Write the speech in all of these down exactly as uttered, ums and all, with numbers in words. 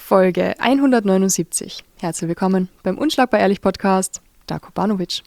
Folge hundertneunundsiebzig. Herzlich willkommen beim Unschlagbar Ehrlich Podcast. Darko Banovic.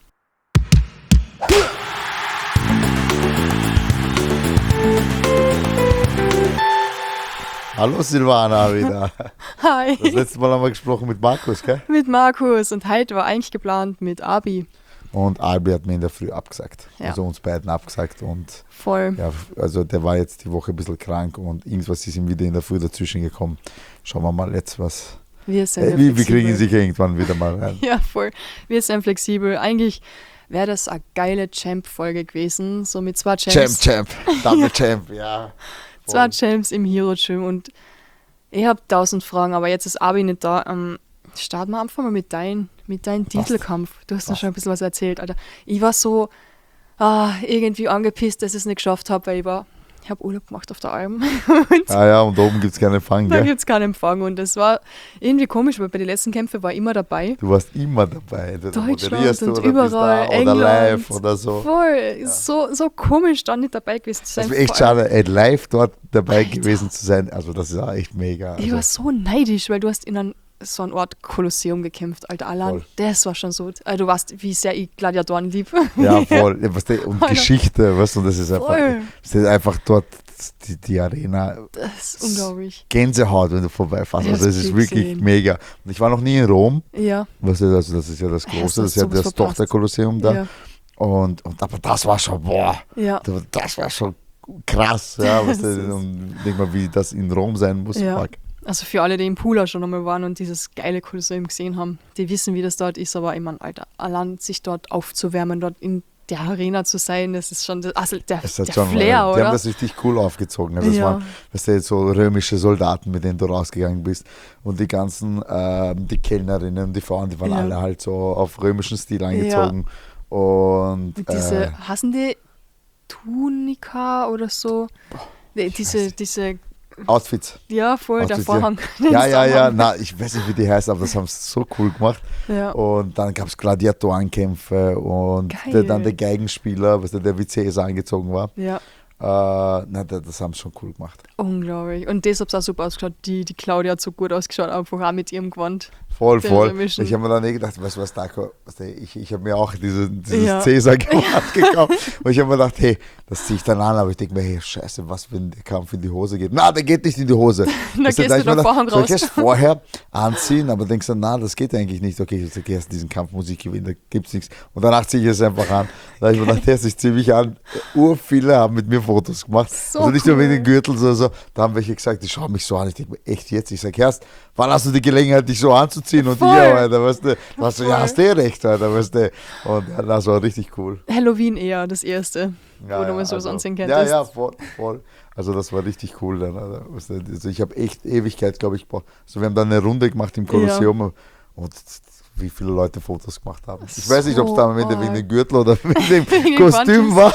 Hallo Silvana wieder. Hi. Das letzte Mal haben wir gesprochen mit Markus, gell? Mit Markus und heute war eigentlich geplant mit Abi. Und Albi hat mir in der Früh abgesagt. Ja. Also uns beiden abgesagt. Und Voll. ja, also der war jetzt die Woche ein bisschen krank und irgendwas ist ihm wieder in der Früh dazwischen gekommen. Schauen wir mal jetzt was. Wir sind Äh, ja wir, wir flexibel. kriegen ihn sicher irgendwann wieder mal rein. Ja, voll. Wir sind flexibel. Eigentlich wäre das eine geile Champ-Folge gewesen. So mit zwei Champs. Champ, Champ, Double Champ, ja. Zwei Champs im Hero-Gym und ich habe tausend Fragen, aber jetzt ist Abi nicht da. Ähm, starten wir einfach mal mit deinem mit dein Titelkampf. Du hast uns schon ein bisschen was erzählt, Alter. Ich war so ah, irgendwie angepisst, dass ich es nicht geschafft habe, weil ich war, ich habe Urlaub gemacht auf der Alm. Und Ah ja, und oben gibt es keinen Empfang, da gell? gibt es keinen Empfang. Und das war irgendwie komisch, weil bei den letzten Kämpfen war ich immer dabei. Du warst immer dabei. Du Deutschland moderierst und oder bist überall, da England. oder live oder so. Voll, so, so komisch, da nicht dabei gewesen zu sein. Das wäre echt Vor allem- schade, ey, live dort dabei Alter. gewesen zu sein. Also das ist ja echt mega. Ich Also, war so neidisch, weil du hast in einem, so einem Ort Kolosseum gekämpft, Alter. Allein, Voll. das war schon so. Also, du weißt, wie sehr ich Gladiatoren liebe. ja, voll. Ja, was der, und Alter. Geschichte, weißt du, und das ist einfach, Voll. das ist einfach dort die, die Arena. Das ist unglaublich. Gänsehaut, wenn du vorbeifährst. Ich Also das hab's ist viel wirklich gesehen. mega. Und ich war noch nie in Rom. Ja. Weißt du, also das ist ja das Ja, Große, das das ist ja hast du das verpasst. Tochterkolosseum da. Ja. Und, und aber das war schon, boah, Ja. das war schon krass. Ja, weißt Das du, ist- und denk mal, wie das in Rom sein muss. Ja. Fuck. Also für alle, die im Pool auch schon einmal waren und dieses geile Kolosseum gesehen haben, die wissen, wie das dort ist. Aber ich meine, Alter, allein sich dort aufzuwärmen, dort in der Arena zu sein, das ist schon, das- also der, Es hat der schon, Flair, die haben oder? das richtig cool aufgezogen. Also das Ja. waren, weißt du, so römische Soldaten, mit denen du rausgegangen bist. Und die ganzen, ähm, die Kellnerinnen und die Frauen, die waren Ja. alle halt so auf römischen Stil angezogen. Und Und diese, äh, hassen die Tunika oder so? Die- diese, diese, Outfits. ja, voll, der Outfits, Vorhang. Ja, den ja, sie ja, ja. anhaben. Na, ich weiß nicht, wie die heißt, aber das haben sie so cool gemacht. Ja. Und dann gab es Gladiatorenkämpfe und Geil. der, dann der Geigenspieler, was der, der wie Cäsar angezogen war. Ja, Äh, na, das, das haben sie schon cool gemacht. unglaublich. Und das hat auch super ausgeschaut. Die, die Claudia hat so gut ausgeschaut, einfach auch mit ihrem Gewand. Voll, Der voll. Römischen. Ich habe mir dann eh gedacht, weißt du was, Darko, weißt du, ich, ich habe mir auch diese, dieses Ja. Cäsar-Gewand gekauft. Und ich habe mir gedacht, hey, das ziehe ich dann an, aber ich denke mir, hey, scheiße, was, wenn der Kampf in die Hose geht? Na, der geht nicht in die Hose. Dann Weißt du, gehst da du hab ich mir der gedacht, Vorhang soll ich raus. erst vorher anziehen, aber denkst du, na, das geht eigentlich nicht. Okay, ich sage, erst diesen Kampf muss ich gewinnen, da gibt es nichts. Und danach ziehe ich es einfach an. Da habe ich mir gedacht, hey, ich ziehe mich an. Ur viele haben mit mir Fotos gemacht. So also nicht nur cool. wegen den Gürtel, sondern so. Da haben welche gesagt, die schauen mich so an. Ich denke mir, echt jetzt? Ich sage, erst, wann hast du die Gelegenheit, dich so anzuziehen? Und Voll. ich, Alter, weißt du, was du, ja, Voll. hast du eh recht, Alter, weißt du. Und ja, das war richtig cool. Halloween eher das erste, Ja, wo du ja, mal sowas also, ansehen Ja, könntest. ja, voll, voll. Also das war richtig cool dann. Alter. Weißt du, also ich habe echt Ewigkeit, glaube ich, gebraucht. Also wir haben dann eine Runde gemacht im Kolosseum und wie viele Leute Fotos gemacht haben. Ich weiß nicht, ob es da am Ende So wegen dem Gürtel oder wegen dem Wegen Kostüm war,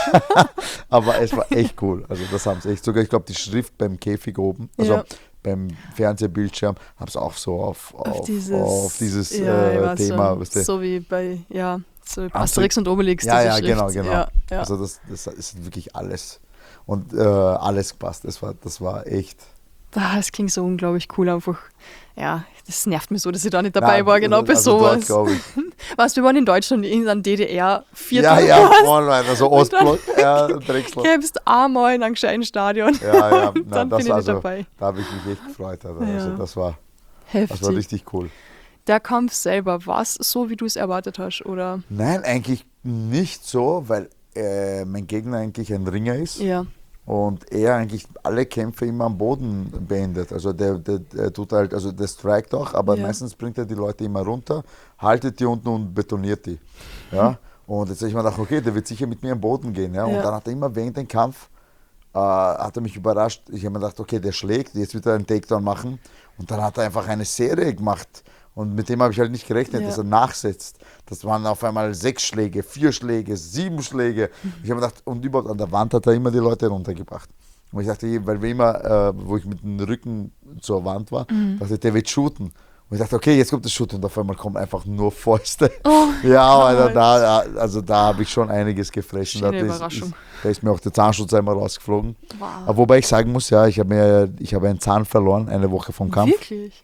aber es war echt cool. Also das haben sie echt sogar, ich glaube, die Schrift beim Käfig oben, also Ja. beim Fernsehbildschirm, haben sie auch so auf, auf, Auf dieses, auf dieses ja, ich äh, weiß Thema. schon. Weißt du. So wie bei, ja, so Asterix- Asterix und Obelix. Ja, diese ja, Schrift. genau, genau. Ja, ja. Also das, das ist wirklich alles. Und äh, alles gepasst. Das war, das war echt. Ah, das klingt so unglaublich cool einfach. Ja, das nervt mich so, dass ich da nicht dabei Nein, war, genau bei also dort, sowas. glaub ich. Weißt du, wir waren in Deutschland in einem D D R-Viertel. Ja, ja, voll, also Und dann- Ostblock, ja, Drechsler. Kämpfst einmal in einem gescheiten Stadion. Ja, ja, Und na, dann das bin ich also, nicht dabei. da habe ich mich echt gefreut. Also, Ja. also das, war, Heftig. das war richtig cool. Der Kampf selber, war es so, wie du es erwartet hast, oder? Nein, eigentlich nicht so, weil äh, mein Gegner eigentlich ein Ringer ist. Ja. Und er eigentlich alle Kämpfe immer am Boden beendet. Also der, der, der tut halt, also der strikt auch, aber Ja. meistens bringt er die Leute immer runter, haltet die unten und betoniert die. Ja? Und jetzt habe ich mir gedacht, okay, der wird sicher mit mir am Boden gehen. Ja? Und Ja. dann hat er immer während dem Kampf, äh, hat er mich überrascht. Ich habe mir gedacht, okay, der schlägt, jetzt wird er einen Takedown machen. Und dann hat er einfach eine Serie gemacht. Und mit dem habe ich halt nicht gerechnet, Ja. dass er nachsetzt. Das waren auf einmal sechs Schläge, vier Schläge, sieben Schläge. Ich habe mir gedacht, und überhaupt an der Wand hat er immer die Leute runtergebracht. Und ich dachte, weil wir immer, äh, wo ich mit dem Rücken zur Wand war, Mhm. dachte ich, der wird shooten. Und ich dachte, okay, jetzt kommt das Shoot und auf einmal kommen einfach nur Fäuste. Oh, ja, Alter, Gott. da, also da habe ich schon einiges gefressen. Schöne Da ist, Überraschung. ist, da ist mir auch der Zahnschutz einmal rausgeflogen. Wow. Aber wobei ich sagen muss, ja, ich habe mir, ich habe einen Zahn verloren, eine Woche vom Kampf. Wirklich?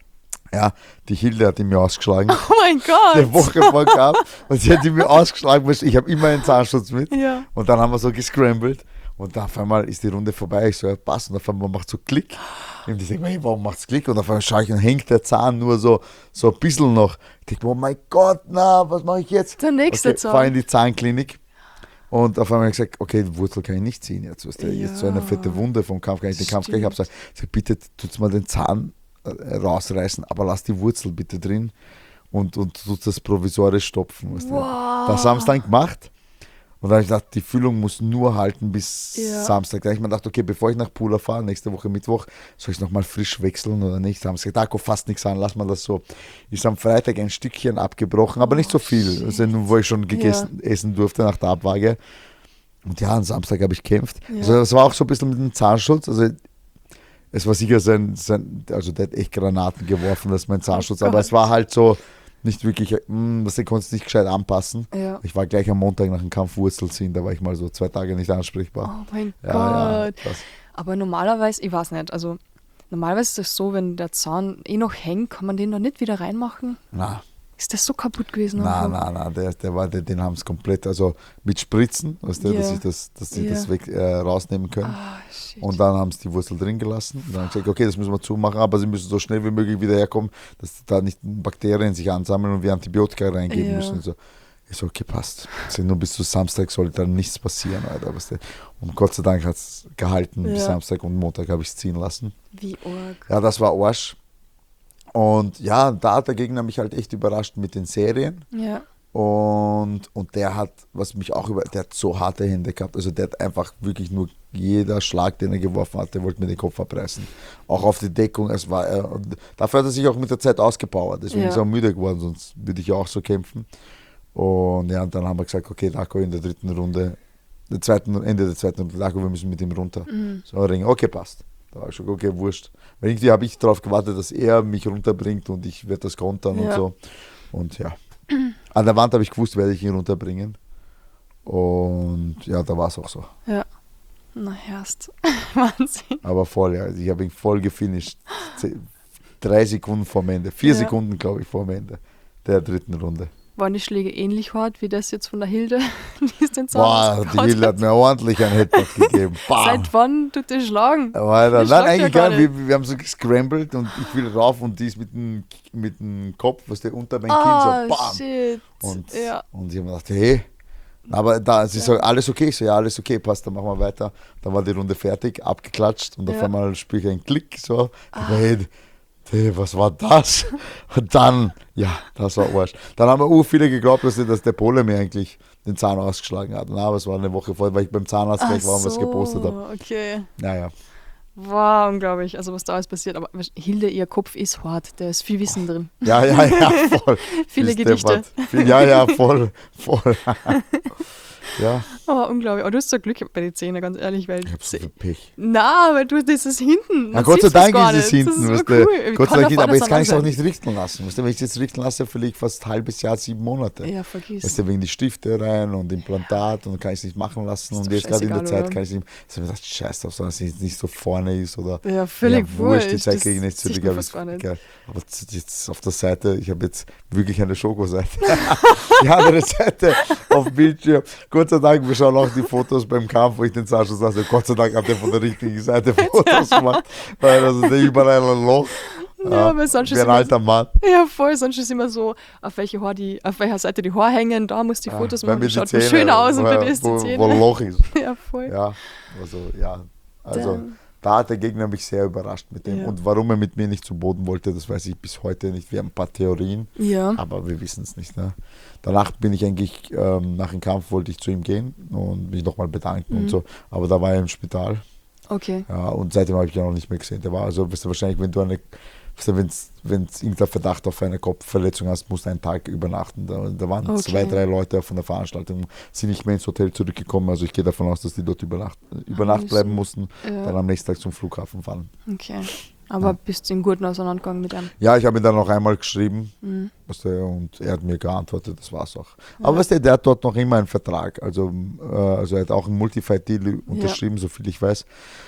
Ja, die Hilde hat ihn mir ausgeschlagen. Oh mein Gott. Eine Woche vor Kampf. Und sie hat ihn mir ausgeschlagen. Ich habe immer einen Zahnschutz mit. Ja. Und dann haben wir so gescrambled. Und dann auf einmal ist die Runde vorbei. Ich so, ja, passt. Und auf einmal macht so Klick. Und ich denke mir, hey, warum macht es Klick? Und auf einmal schaue ich und hängt der Zahn nur so, so ein bisschen noch. Ich denke mir, oh mein Gott, na, was mache ich jetzt? Der nächste okay, Zahn. Fahre in die Zahnklinik. Und auf einmal habe ich gesagt, okay, die Wurzel kann ich nicht ziehen jetzt. Was der, Ja. Jetzt so eine fette Wunde vom Kampf, kann ich den Kampf gleich absagen. Ich sage, bitte tut's mal den Zahn äh, rausreißen, aber lass die Wurzel bitte drin und, und tut das provisorisch stopfen. Weißt du. Wow. Das haben sie dann gemacht. Und dann habe ich gedacht, die Füllung muss nur halten bis Ja. Samstag. Dann habe ich mir gedacht, okay, bevor ich nach Pula fahre, nächste Woche Mittwoch, soll ich es nochmal frisch wechseln oder nicht? Da haben sie gesagt, Darko, fast nichts an, lass mal das so. Ist am Freitag ein Stückchen abgebrochen, aber nicht so viel, shit. also nur, wo ich schon gegessen essen durfte nach der Abwaage. Und ja, am Samstag habe ich gekämpft. Ja. Also das war auch so ein bisschen mit dem Zahnschutz. Also es war sicher sein, sein also der hat echt Granaten geworfen, das ist mein Zahnschutz. Oh aber Gott. es war halt so nicht wirklich, mh, das konnte es nicht gescheit anpassen. Ja. Ich war gleich am Montag nach dem Kampf Wurzel ziehen, da war ich mal so zwei Tage nicht ansprechbar. Oh mein ja, ja, Gott. krass. Aber normalerweise, ich weiß nicht, also normalerweise ist es so, wenn der Zahn eh noch hängt, kann man den noch nicht wieder reinmachen. Na, Ist das so kaputt gewesen? na, einfach? na, na, der, der war, der, den haben es komplett, also mit Spritzen, weißt du, Ja. dass, ich das, dass sie Ja. das weg, äh, rausnehmen können. Ah, shit. Und dann haben sie die Wurzel drin gelassen. Und dann haben sie gesagt, okay, das müssen wir zumachen, aber sie müssen so schnell wie möglich wieder herkommen, dass da nicht Bakterien sich ansammeln und wir Antibiotika reingeben Ja. müssen. Und so. Ich so, okay, passt. Also nur bis zu Samstag sollte dann nichts passieren. Alter, weißt du. Und Gott sei Dank hat es gehalten bis Ja. Samstag und Montag habe ich es ziehen lassen. Wie arg. Ja, das war Arsch. Und ja, da hat der Gegner mich halt echt überrascht mit den Serien. Ja. Und, und der hat, was mich auch über, der hat so harte Hände gehabt. Also der hat einfach wirklich nur jeder Schlag, den er geworfen hat, der wollte mir den Kopf abreißen. Auch auf die Deckung. Es war, äh, und dafür hat er sich auch mit der Zeit ausgepowert. Deswegen Ja. ist er auch müde geworden, sonst würde ich ja auch so kämpfen. Und ja, und dann haben wir gesagt, okay, Darko in der dritten Runde, der zweiten, Ende der zweiten Runde, Darko, wir müssen mit ihm runter. Mhm. So, Ring, okay, passt. Da war ich schon, okay, wurscht. Weil irgendwie habe ich darauf gewartet, dass er mich runterbringt und ich werde das kontern und Ja. so. Und ja. An der Wand habe ich gewusst, werde ich ihn runterbringen. Und ja, da war es auch so. Ja. Na, erst. Wahnsinn. Aber voll, ja. Ich habe ihn voll gefinisht. Ze- Drei Sekunden vorm Ende. Vier Ja. Sekunden, glaube ich, vorm Ende der dritten Runde. Waren die Schläge ähnlich hart wie das jetzt von der Hilde? Die ist den Zahn Boah, die ausgebaut Hilde hat mir ordentlich einen Headbutt gegeben. Bam. Seit wann tut der schlagen? Alter, Die nein, schlagt ja eigentlich gar gar nicht. Wir, wir haben so gescrambled und ich will rauf und die ist mit dem, mit dem Kopf, was der unter mein Ah, Kinn so bam. shit. Und, Ja. und ich habe mir gedacht, hey, aber da, sie sagt, alles okay, ich so, ja, alles okay, passt, dann machen wir weiter. Dann war die Runde fertig, abgeklatscht und auf Ja. einmal spüre ich einen Klick, so, ich so, hey, hey, was war das? Und dann, ja, das war Arsch. Dann haben wir uh, viele geglaubt, dass, dass der Pole mir eigentlich den Zahn ausgeschlagen hat. Na, aber es war eine Woche vorher, weil ich beim Zahnarzt gleich war und was gepostet habe. Okay. Naja, Wow, unglaublich. Also was da alles passiert. Aber Hilde, ihr Kopf ist hart. Da ist viel Wissen drin. ja, ja, ja, voll. Viele Ist Gedichte. deppert. Viel, ja, ja, voll, voll. Ja, Aber unglaublich. Aber du hast so Glück bei den Zähnen, ganz ehrlich. Weil ich hab so viel Pech. Na, weil du, das ist hinten. Ja, Man Gott sei sieht das Dank gar ist es nicht. hinten. Das ist Weißt so du. cool. Gott sei Kann Dank, da aber vorne jetzt kann ich es auch sein. nicht richten lassen. Weißt du, wenn ich es jetzt richten lasse, verliere ich fast ein halbes Jahr, sieben Monate. Ja, vergiss. Weißt du, wegen die Stifte rein und Implantat und dann kann ich es nicht machen lassen. Ist Und doch jetzt gerade in der scheißegal, Zeit oder? kann ich es nicht. Ich habe mir gedacht, scheiß drauf, dass es jetzt nicht so vorne ist oder. Ja, völlig ja, wurscht, die wurscht. Zeit Das kriege ich nicht sieht zurück. man Aber, fast es- gar nicht. egal. Aber z- jetzt auf der Seite, ich habe jetzt wirklich eine Schokoseite. Die andere Seite auf dem Bildschirm. Gott sei Dank, wir schauen auch die Fotos beim Kampf, wo ich den Zahnschutz lasse. Gott sei Dank hat der von der richtigen Seite Fotos gemacht. Weil das ist überall ein Loch. Ja, aber sonst wie ist ein immer alter Mann. Ja, voll, sonst ist immer so, auf welche Haar die, auf welcher Seite die Haare hängen, da muss die Ja, Fotos bei machen, mir das die schaut mal Zähne, schön aus und wo, bei dir ist die wo, Zähne. wo Loch ist. Ja, voll. Ja, also ja. Also Dann- da hat der Gegner mich sehr überrascht mit dem. Ja. Und warum er mit mir nicht zu Boden wollte, das weiß ich bis heute nicht. Wir haben ein paar Theorien, Ja. aber wir wissen es nicht. Ne? Danach bin ich eigentlich, ähm, nach dem Kampf wollte ich zu ihm gehen und mich nochmal bedanken Mhm. und so. Aber da war er im Spital. Okay. Ja, und seitdem habe ich ihn auch nicht mehr gesehen. Der war also, weißt du, wahrscheinlich, wenn du eine, weißt du, wenn's, wenn's irgendein Verdacht auf eine Kopfverletzung hast, musst du einen Tag übernachten. Da, da waren Okay. zwei, drei Leute von der Veranstaltung, sind nicht mehr ins Hotel zurückgekommen. Also ich gehe davon aus, dass die dort über Nacht, über Nacht müssen. bleiben mussten, Ja. dann am nächsten Tag zum Flughafen fahren. Okay. Aber bist du im Guten auseinandergegangen mit ihm? Ja, ich habe ihn dann noch einmal geschrieben, Mhm. weißt du, und er hat mir geantwortet, das war's auch. Aber weißt du, der hat dort noch immer einen Vertrag. Also, äh, also er hat auch einen Multifight-Deal unterschrieben, so viel ich weiß.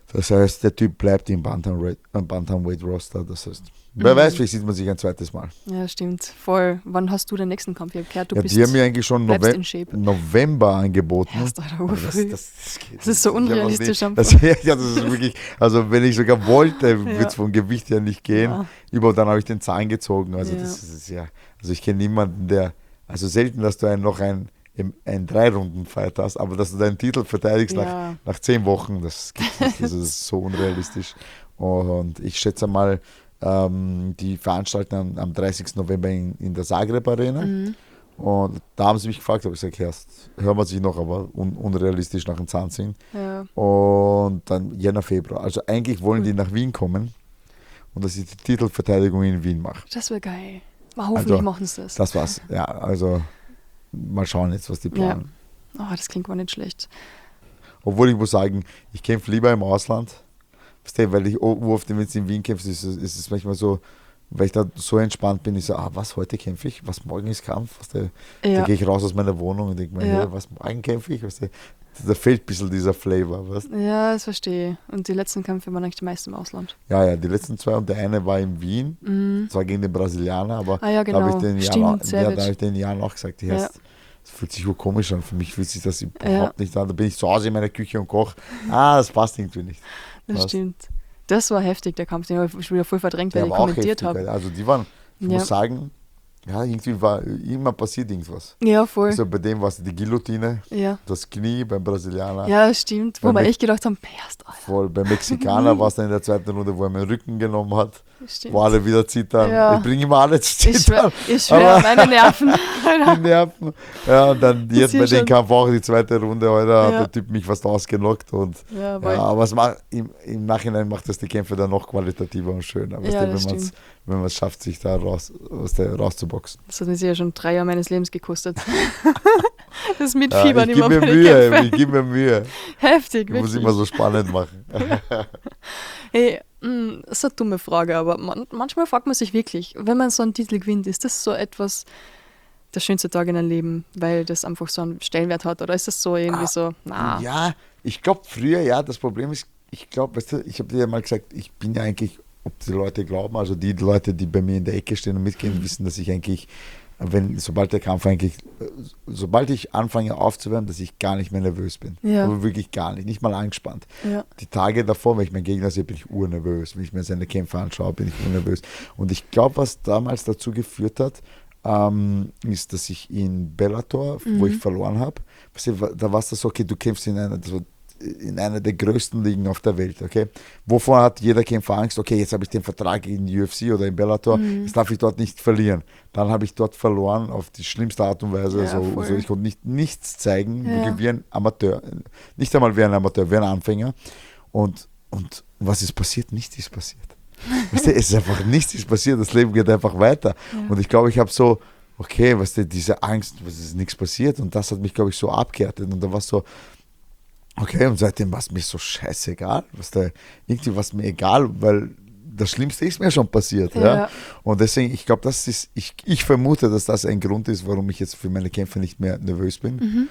Das heißt, der Typ bleibt im Bantamweight, im Bantamweight-Roster. Das heißt, wer Mhm. weiß, vielleicht sieht man sich ein zweites Mal. Ja, stimmt. Voll. Wann hast du den nächsten Kampf? Ich habe gehört, du Ja, bist, die haben mir eigentlich schon bleibst Nove- in Shape. November angeboten. Erst, Alter, Aber das, urfrüh. das, das, geht Das ist so nicht. Ich hab noch unrealistisch nie- einfach. das, ja, das ist wirklich, also wenn ich sogar wollte, würde es vom Gewicht her nicht gehen. Ja. Über, dann habe ich den Zahn gezogen. Also Ja. das ist ja, also ich kenne niemanden, der, also selten, dass du einen noch ein im- ein Drei-Runden-Fight hast, aber dass du deinen Titel verteidigst Ja. nach, nach zehn Wochen, das gibt nicht. Das ist so unrealistisch. Und ich schätze mal, ähm, die veranstalten am, am dreißigsten November in, in der Zagreb Arena. Mhm. Und da haben sie mich gefragt, habe ich gesagt, erst hören wir sich noch, aber un, unrealistisch nach dem Zahn ziehen. Ja. Und dann Jänner, Februar. Also eigentlich wollen die nach Wien kommen und dass ich die Titelverteidigung in Wien mache. Das wäre geil. Aber hoffentlich Also, machen sie das. Das war's. Ja, also mal schauen jetzt, was die planen. Oh, das klingt gar nicht schlecht. Obwohl ich muss sagen, ich kämpfe lieber im Ausland. Weißt du, weil ich oft, wenn es in Wien kämpft, ist, es- ist es manchmal so, weil ich da so entspannt bin, ich so, ah, was, heute kämpfe ich? Was, morgen ist Kampf? Weißt du, Da Ja. gehe ich raus aus meiner Wohnung und denke mir, Ja. hey, was, morgen kämpfe ich? Weißt du, da fehlt ein bisschen dieser Flavor. Weißt du? Ja, das verstehe ich. Und die letzten Kämpfe waren eigentlich die meisten im Ausland. Ja, ja, die letzten zwei und der eine war in Wien, Mhm. zwar gegen den Brasilianer, aber Ah ja, da habe genau. ich den Stimmt, Jan, auch- ja, Savage. da habe ich den Jan auch gesagt, die Ja. heißt, das fühlt sich so komisch an, für mich fühlt sich das überhaupt Ja. nicht an, da bin ich zu Hause in meiner Küche und koche, ah, das passt irgendwie nicht. Das Was? stimmt. Das war heftig, der Kampf. Den habe ich schon wieder voll verdrängt, weil Der ich war auch kommentiert heftig, habe. also die waren, ich Ja. muss sagen, ja, irgendwie war, immer passiert irgendwas. Ja, voll. Also bei dem war es die Guillotine, Ja. das Knie beim Brasilianer. Ja, das stimmt. Wo Weil wir mich- echt gedacht haben, erst, Alter. Voll. Beim Mexikaner war es dann in der zweiten Runde, wo er meinen Rücken genommen hat, Stimmt. wo alle wieder zittern. Ja. Ich bringe immer alle zu Ich schwör, zittern. ich schwör, Aber- meine Nerven. Die Nerven. Ja, und dann jetzt hier bei dem schon- Kampf auch die zweite Runde, heute hat Ja. der Typ mich fast ausgenockt. Und Ja, ja, weil, aber es macht, im, im Nachhinein macht das die Kämpfe dann noch qualitativer und schöner. Weißt Ja, du, das wenn man es stimmt. wenn man es schafft, sich da raus, aus der, rauszuboxen. das hat mir sicher schon drei Jahre meines Lebens gekostet. Das Ja, Mitfiebern ich immer gebe bei mir den Mühe, Kämpfen. ich gebe mir Mühe. Heftig, Ich muss wirklich. immer so spannend machen. Hey, mh, das ist eine dumme Frage, aber man, manchmal fragt man sich wirklich, wenn man so einen Titel gewinnt, ist das so etwas, der schönste Tag in einem Leben, weil das einfach so einen Stellenwert hat? Oder ist das so irgendwie Ah, so, na, Ja, ich glaube früher, ja, das Problem ist, ich glaube, weißt du, ich habe dir ja mal gesagt, ich bin ja eigentlich, ob die Leute glauben, also die Leute, die bei mir in der Ecke stehen und mitgehen, wissen, dass ich eigentlich, wenn, sobald der Kampf eigentlich, äh, sobald ich anfange aufzuwärmen, dass ich gar nicht mehr nervös bin. Ja. Aber wirklich gar nicht, nicht mal angespannt. ja, Die Tage davor, wenn ich meinen Gegner sehe, bin ich urnervös. Wenn ich mir seine Kämpfe anschaue, bin ich urnervös. Und ich glaube, was damals dazu geführt hat, ähm, ist, dass ich in Bellator, wo ich verloren habe, weißt du, da war es das so, okay, du kämpfst in einer, so, in einer der größten Ligen auf der Welt, okay? Wovor hat jeder Kämpfer Angst? Okay, jetzt habe ich den Vertrag in U F C oder in Bellator, jetzt darf ich dort nicht verlieren. Dann habe ich dort verloren auf die schlimmste Art und Weise. Ja, so, voll. so, ich konnte nicht, nichts zeigen, Ja. wirklich wie ein Amateur. Nicht einmal wie ein Amateur, wie ein Anfänger. Und, und was ist passiert? Nichts ist passiert. Weißt du, es ist einfach nichts ist passiert, das Leben geht einfach weiter. Ja. Und ich glaube, ich habe so, okay, weißt du, diese Angst, was ist nichts passiert. Und das hat mich, glaube ich, so abgehärtet. Und da war es so, okay, und seitdem war es mir so scheißegal. Weißt du, irgendwie war es mir egal, weil das Schlimmste ist mir schon passiert. Ja. Ja. Und deswegen, ich glaube, das ist, ich, ich vermute, dass das ein Grund ist, warum ich jetzt für meine Kämpfe nicht mehr nervös bin. Mhm.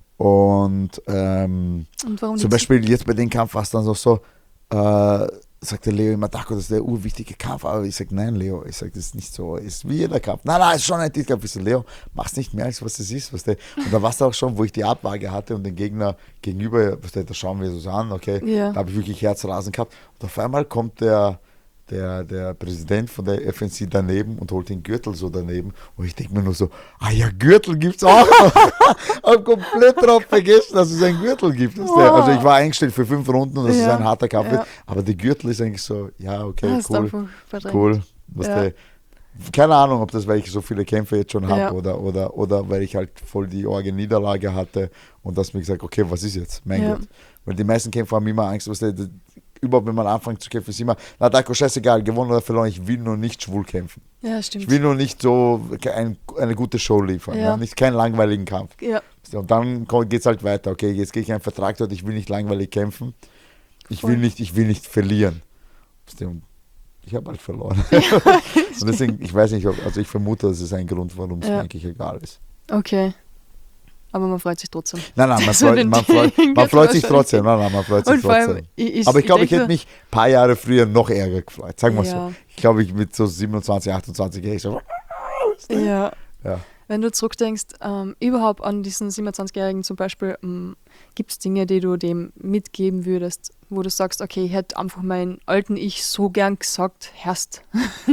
Und ähm, Und warum zum nicht? Beispiel jetzt bei dem Kampf war es dann auch so, äh, sagt der Leo immer, Daco, das ist der urwichtige Kampf. Aber ich sage, nein, Leo, ich sage, das ist nicht so, ist wie jeder Kampf. Nein, nein, ist schon ein Titelkampf. Ich sage, Leo, mach's nicht mehr, als was es ist. Weißt du? Und da war es auch schon, wo ich die Abwaage hatte und den Gegner gegenüber, weißt du, da schauen wir so an, okay, Ja. da habe ich wirklich Herzrasen gehabt. Und auf einmal kommt der, der, der Präsident von der F N C daneben und holt den Gürtel so daneben. Und ich denke mir nur so, ah ja, Gürtel gibt's auch noch. Hab komplett drauf vergessen, dass es einen Gürtel gibt. Weißt du? Also ich war eingestellt für fünf Runden und dass Ja. es ein harter Kampf Ja. wird. Aber der Gürtel ist eigentlich so, ja, okay, Hast cool, einfach verdrängt. cool. Weißt Ja. du, keine Ahnung, ob das, weil ich so viele Kämpfe jetzt schon habe Ja. oder, oder, oder weil ich halt voll die Orgel-Niederlage hatte und dass mir gesagt, okay, was ist jetzt? Mein Ja. Gott. Weil die meisten Kämpfer haben immer Angst, was der, überhaupt wenn man anfängt zu kämpfen, ist immer, na Daco, scheißegal, gewonnen oder verloren, ich will nur nicht schwul kämpfen. Ja, stimmt. Ich will nur nicht so ein, eine gute Show liefern, Ja. ja. Nicht keinen langweiligen Kampf. Ja, Und dann geht es halt weiter, okay, jetzt gehe ich einen Vertrag dort, ich will nicht langweilig kämpfen, ich Voll. will nicht, ich will nicht verlieren. Und ich habe halt verloren. Und deswegen, ich weiß nicht, ob, also ich vermute, das ist ein Grund, warum es Ja. mir eigentlich egal ist. okay. aber man freut sich trotzdem. Nein, nein, man dass er freut, den man freut, Training man geht freut sich wahrscheinlich. trotzdem. Nein, nein, man freut sich Und vor allem, trotzdem. ich, ich, Aber ich glaube, ich, denke hätte mich ein paar Jahre früher noch ärger gefreut. Sagen wir Ja. so. Ich glaube, ich mit so siebenundzwanzig, achtundzwanzig hätte ich so. Ja. Ja. Wenn du zurückdenkst, ähm, überhaupt an diesen siebenundzwanzigjährigen zum Beispiel, ähm, gibt es Dinge, die du dem mitgeben würdest, wo du sagst, okay, ich hätte einfach meinen alten Ich so gern gesagt, Herst,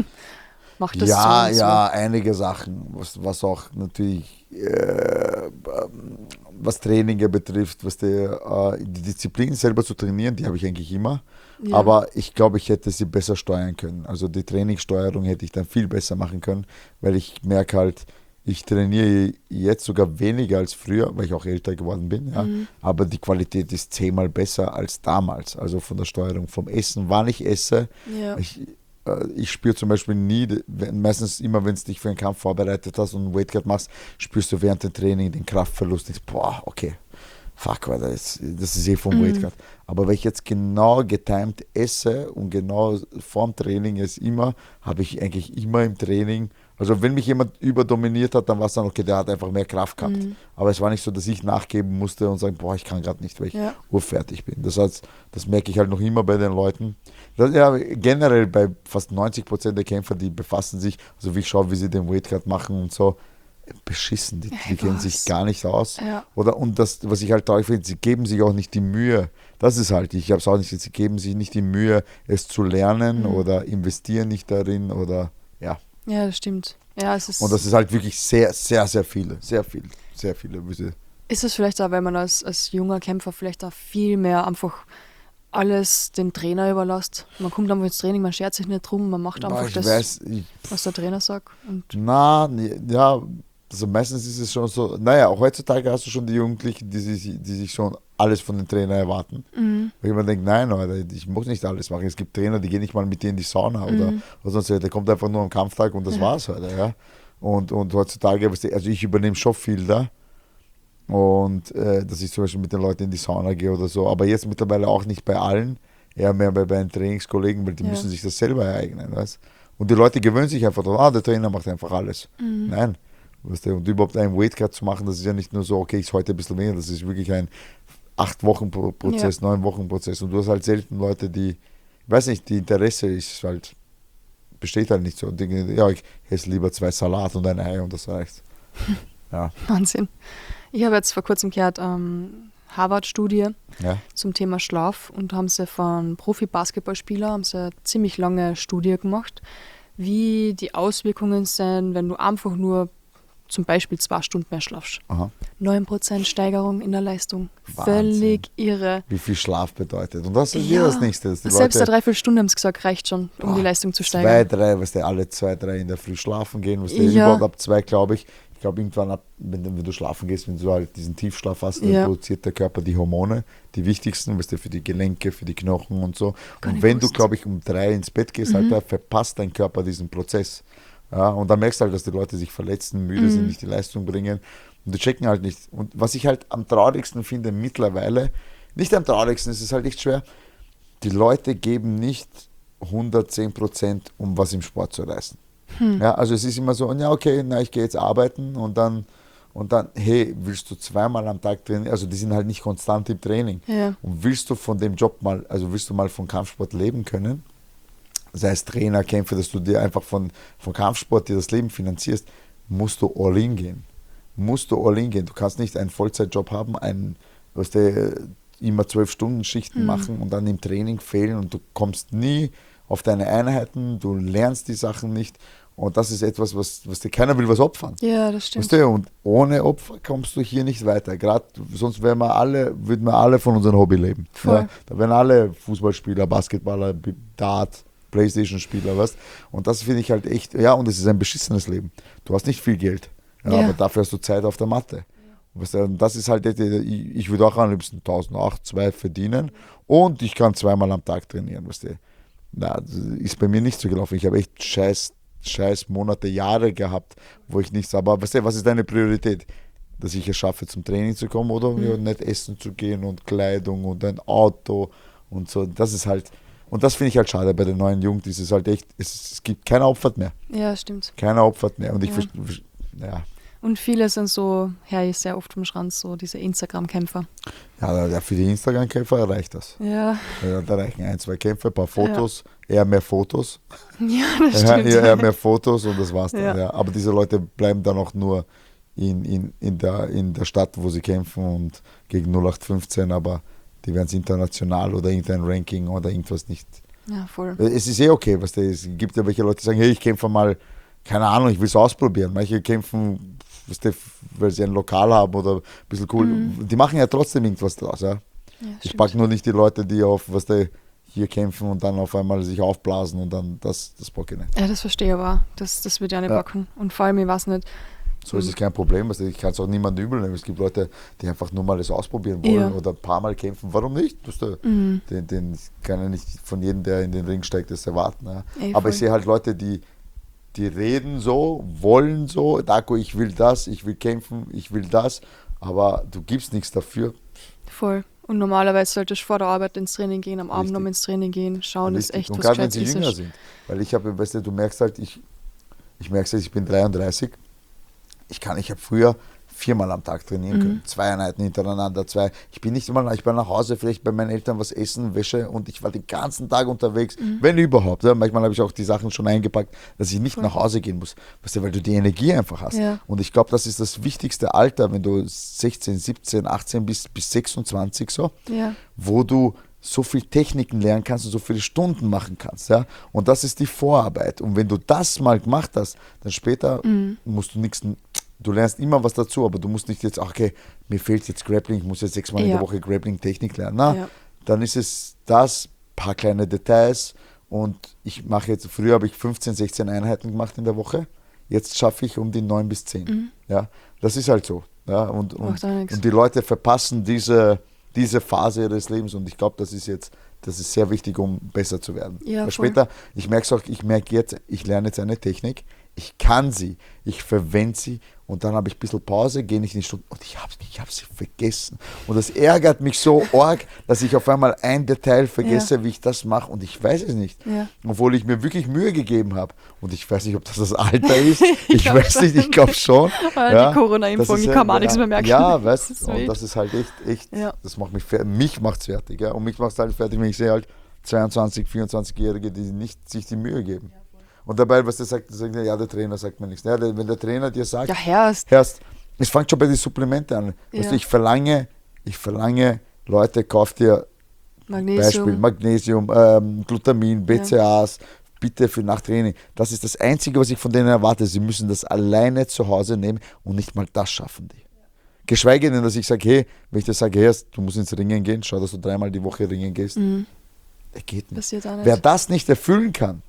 mach das Ja, so und ja, einige Sachen, was, was auch natürlich, äh, ähm, was Traininge betrifft, was die, äh, die Disziplin selber zu trainieren, die habe ich eigentlich immer. so. Ja. Aber ich glaube, ich hätte sie besser steuern können. Also die Trainingssteuerung hätte ich dann viel besser machen können, weil ich merke halt, ich trainiere jetzt sogar weniger als früher, weil ich auch älter geworden bin. Ja. Mhm. Aber die Qualität ist zehnmal besser als damals. Also von der Steuerung, vom Essen, wann ich esse. Ja. Ich, äh, ich spüre zum Beispiel nie, wenn, meistens immer, wenn du dich für einen Kampf vorbereitet hast und einen Weightcut machst, spürst du während dem Training den Kraftverlust. Denkst, boah, okay, fuck, Alter, das, das ist eh vom Mhm. Weightcut. Aber wenn ich jetzt genau getimed esse und genau vorm Training es immer, habe ich eigentlich immer im Training, also wenn mich jemand überdominiert hat, dann war es dann okay, der hat einfach mehr Kraft gehabt. Mhm. Aber es war nicht so, dass ich nachgeben musste und sagen, boah, ich kann gerade nicht, weil ich Ja. urfertig bin. Das heißt, das merke ich halt noch immer bei den Leuten. Das, ja, generell bei fast neunzig Prozent der Kämpfer, die befassen sich, also wie ich schaue, wie sie den Weightcut machen und so, beschissen, die, die kennen Was? sich gar nicht aus. Ja. Oder, und das, was ich halt traurig finde, sie geben sich auch nicht die Mühe. Das ist halt, ich habe es auch nicht, sie geben sich nicht die Mühe, es zu lernen Mhm. oder investieren nicht darin oder ja. Ja, das stimmt. Ja, es ist, Und das ist halt wirklich sehr, sehr, sehr viele, sehr viel, sehr viele. wie sie- ist es vielleicht auch, weil man als, als junger Kämpfer vielleicht auch viel mehr einfach alles dem Trainer überlässt. Man kommt einfach ins Training, man schert sich nicht drum, man macht Boah, einfach ich das, weiß, ich, was der Trainer sagt. Und na, nee, ja, also meistens ist es schon so, naja, auch heutzutage hast du schon die Jugendlichen, die sich, die sich schon alles von den Trainern erwarten. mhm. Weil man denkt, nein, Alter, ich muss nicht alles machen. Es gibt Trainer, die gehen nicht mal mit dir in die Sauna oder, Mhm. oder sonst was. Der kommt einfach nur am Kampftag und das Ja. war's halt. Ja. Und, und heutzutage, weißt du, also ich übernehme schon viel da. Und äh, dass ich zum Beispiel mit den Leuten in die Sauna gehe oder so. Aber jetzt mittlerweile auch nicht bei allen, eher mehr bei, bei den Trainingskollegen, weil die Ja. müssen sich das selber ereignen. Weißt? Und die Leute gewöhnen sich einfach daran, ah, der Trainer macht einfach alles. Mhm. Nein. Weißt du, und überhaupt einen Weightcut zu machen, das ist ja nicht nur so, okay, ich heute ein bisschen weniger, das ist wirklich ein acht Wochen Prozess, neun Wochen Prozess. Und du hast halt selten Leute, die, ich weiß nicht, die Interesse ist halt, besteht halt nicht so. Und denken, ja, ich esse lieber zwei Salat und ein Ei und das reicht. Ja, Wahnsinn. Ich habe jetzt vor kurzem gehört, ähm, Harvard-Studie ja. zum Thema Schlaf und haben sie von Profi-Basketballspielern haben sie eine ziemlich lange Studie gemacht, wie die Auswirkungen sind, wenn du einfach nur zum Beispiel zwei Stunden mehr schlafst. Aha. neun Prozent Steigerung in der Leistung. Wahnsinn. Völlig irre. Wie viel Schlaf bedeutet. Und das ist Ja. wieder das Nächste. Dass die Selbst Leute der Dreiviertelstunde haben sie gesagt, reicht schon, um Boah, die Leistung zu zwei, steigern. drei, was der alle zwei, drei in der Früh schlafen gehen, was der Ja. überhaupt ab zwei, glaube ich. Ich glaube, irgendwann ab, wenn, wenn du schlafen gehst, wenn du halt diesen Tiefschlaf hast, dann Ja. produziert der Körper die Hormone, die wichtigsten, was der für die Gelenke, für die Knochen und so. Gar Und nicht wenn du, gewusst. glaube ich, um drei ins Bett gehst, Mhm. halt, da verpasst dein Körper diesen Prozess. Ja, und dann merkst du halt, dass die Leute sich verletzen, müde Mhm. sind, nicht die Leistung bringen. Und die checken halt nicht. Und was ich halt am traurigsten finde mittlerweile, nicht am traurigsten, es ist halt echt schwer, die Leute geben nicht hundertzehn Prozent, um was im Sport zu reißen. Hm. Ja, also es ist immer so, ja okay, na, ich gehe jetzt arbeiten und dann, und dann, hey, willst du zweimal am Tag trainieren? Also die sind halt nicht konstant im Training. Ja. Und willst du von dem Job mal, also willst du mal von Kampfsport leben können, sei es Trainer, Kämpfe, dass du dir einfach von, von Kampfsport dir das Leben finanzierst, musst du all in gehen. Musst du all in gehen. Du kannst nicht einen Vollzeitjob haben, einen, was der immer zwölf Stunden Schichten Mhm. machen und dann im Training fehlen und du kommst nie auf deine Einheiten, du lernst die Sachen nicht und das ist etwas, was, was dir keiner will was opfern. Ja, das stimmt. Weißt du, und ohne Opfer kommst du hier nicht weiter. Gerade sonst wären wir alle, würden wir alle von unserem Hobby leben. Voll. Ja, da wären alle Fußballspieler, Basketballer, Dart, Playstation-Spieler, was. Und das finde ich halt echt, ja, und es ist ein beschissenes Leben. Du hast nicht viel Geld, ja, Ja. aber dafür hast du Zeit auf der Matte. Weißt du, und das ist halt, ich, ich würde auch am liebsten tausendachthundert, zwei verdienen und ich kann zweimal am Tag trainieren, weißt du. Na, das ist bei mir nicht so gelaufen. Ich habe echt scheiß, scheiß Monate, Jahre gehabt, wo ich nichts, aber weißt du, was ist deine Priorität? Dass ich es schaffe, zum Training zu kommen oder Mhm. ja, nicht essen zu gehen und Kleidung und ein Auto und so. Das ist halt, und das finde ich halt schade bei den neuen Jugend. Es ist halt echt, es, es gibt keiner opfert mehr. Ja, stimmt. Keiner opfert mehr. Und ich Ja. verstehe, ja, Und viele sind so, ja, ich sehr oft vom Schranz, so diese Instagram-Kämpfer. Ja, ja, für die Instagram-Kämpfer reicht das. Ja. Ja, da reichen ein, zwei Kämpfe, ein paar Fotos, ja. eher mehr Fotos. Ja, das Ja, stimmt. eher, eher mehr Fotos und das war's dann. Ja. Ja. Aber diese Leute bleiben dann auch nur in, in, in, der, in der Stadt, wo sie kämpfen und gegen null acht fünfzehn, aber die werden es international oder irgendein Ranking oder irgendwas nicht. Ja, voll. Es ist eh okay, was es gibt ja welche Leute, die sagen, hey, ich kämpfe mal, keine Ahnung, ich will es ausprobieren. Manche kämpfen, weißt du, weil sie ein Lokal haben oder ein bisschen cool. Mhm. Die machen ja trotzdem irgendwas draus. Ja? Ja, Ich stimmt. packe nur nicht die Leute, die auf, was die hier kämpfen und dann auf einmal sich aufblasen und dann das, das packe ich nicht. Ja, das verstehe ich aber. Das, das wird ja nicht Ja. packen. Und vor allem, ich weiß nicht, So ist es kein Problem. Also ich kann es auch niemandem übel nehmen. Es gibt Leute, die einfach nur mal das ausprobieren wollen Ja. oder ein paar Mal kämpfen. Warum nicht? Weißt du, Mhm. den, den kann ja nicht von jedem, der in den Ring steigt, das erwarten. Ja. Ey, Aber voll. ich sehe halt Leute, die, die reden so, wollen so, Daco, ich will das, ich will kämpfen, ich will das, aber du gibst nichts dafür. voll. Und normalerweise solltest du vor der Arbeit ins Training gehen, am Abend Richtig. noch ins Training gehen, schauen, dass Richtig. echt Und was gerade wenn Gescheites sie jünger ist. sind. Weil ich habe, weißt du, du merkst halt, ich, ich merke es, ich bin dreiunddreißig, ich kann, ich habe früher viermal am Tag trainieren Mhm. können, zwei Einheiten hintereinander, zwei. Ich bin nicht immer, ich bin nach Hause, vielleicht bei meinen Eltern was essen, Wäsche und ich war den ganzen Tag unterwegs, wenn überhaupt. Ja. Manchmal habe ich auch die Sachen schon eingepackt, dass ich nicht Voll. nach Hause gehen muss, weißt du, weil du die Energie einfach hast. Ja. Und ich glaube, das ist das wichtigste Alter, wenn du sechzehn, siebzehn, achtzehn bist, bis sechsundzwanzig so, Ja, wo du so viel Techniken lernen kannst und so viele Stunden machen kannst. Ja? Und das ist die Vorarbeit. Und wenn du das mal gemacht hast, dann später Mhm. musst du nichts, du lernst immer was dazu, aber du musst nicht jetzt, ach, okay, mir fehlt jetzt Grappling, ich muss jetzt sechsmal in Ja. der Woche Grappling-Technik lernen. Na, Ja. dann ist es das, paar kleine Details und ich mache jetzt, früher habe ich fünfzehn, sechzehn Einheiten gemacht in der Woche, jetzt schaffe ich um die neun bis zehn. Mhm. Ja? Das ist halt so. Ja? Und, und, Macht auch nichts. und die Leute verpassen diese, diese Phase ihres Lebens und ich glaube, das ist jetzt, das ist sehr wichtig, um besser zu werden. Ja, Weil voll. später, ich merke es auch, ich merke jetzt, ich lerne jetzt eine Technik, ich kann sie, ich verwende sie und dann habe ich ein bisschen Pause, gehe nicht in die Stunde und ich habe ich hab sie vergessen. Und das ärgert mich so arg, dass ich auf einmal ein Detail vergesse, Ja. wie ich das mache und ich weiß es nicht. Ja. Obwohl ich mir wirklich Mühe gegeben habe. Und ich weiß nicht, ob das das Alter ist. Ich glaub weiß nicht, ich glaube schon. Ah, Ja, die Corona-Impfung, das ist ich ja- kann mir auch ja, nichts mehr merken. Ja, weißt Das ist du, und wild. das ist halt echt, echt, Ja. das macht mich fertig. Mich macht es fertig. Ja? Und mich macht es halt fertig, wenn ich sehe halt zweiundzwanzig-, vierundzwanzigjährige, die nicht sich die Mühe geben. Und dabei, was der sagt, der sagt, ja, der Trainer sagt mir nichts. Ja, der, wenn der Trainer dir sagt, Ja, Herst. Herst, es fängt schon bei den Supplementen an. Weißt Ja. du, ich verlange, ich verlange, Leute, kauft dir Magnesium. Beispiel Magnesium, ähm, Glutamin, B C A As, bitte für nach Training. Das ist das Einzige, was ich von denen erwarte. Sie müssen das alleine zu Hause nehmen und nicht mal das schaffen die. Geschweige denn, dass ich sage, hey, wenn ich dir sage, hey, du musst ins Ringen gehen, schau, dass du dreimal die Woche ringen gehst. Mhm. Das geht nicht. Passiert auch nicht. Wer das nicht erfüllen kann,